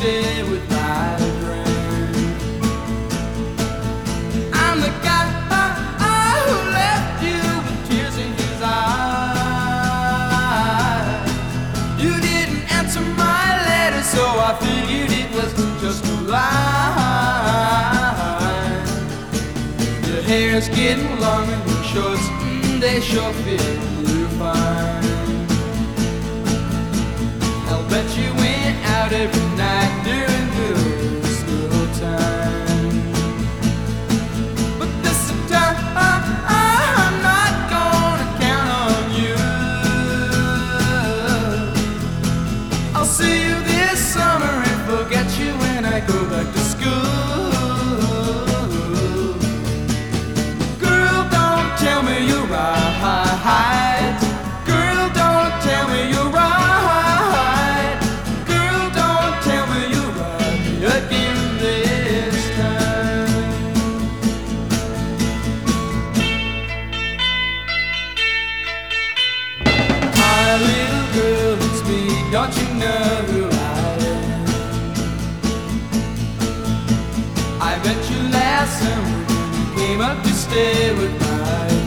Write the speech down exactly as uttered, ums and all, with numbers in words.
stay with my friend. I'm the guy who left you with tears in his eyes. You didn't answer my letter, so I figured it was just a lie. Your hair's getting long and your shorts, mm, they sure fit you fine. I'll bet you went out every night during good school time. But this time I'm not gonna count on you. I'll see you this summer and forget you when I go back to school. Girl, don't tell me you're right. Girl, don't tell me you're right. Little girl, it's me, don't you know who I am? I met you last summer when you came up to stay with my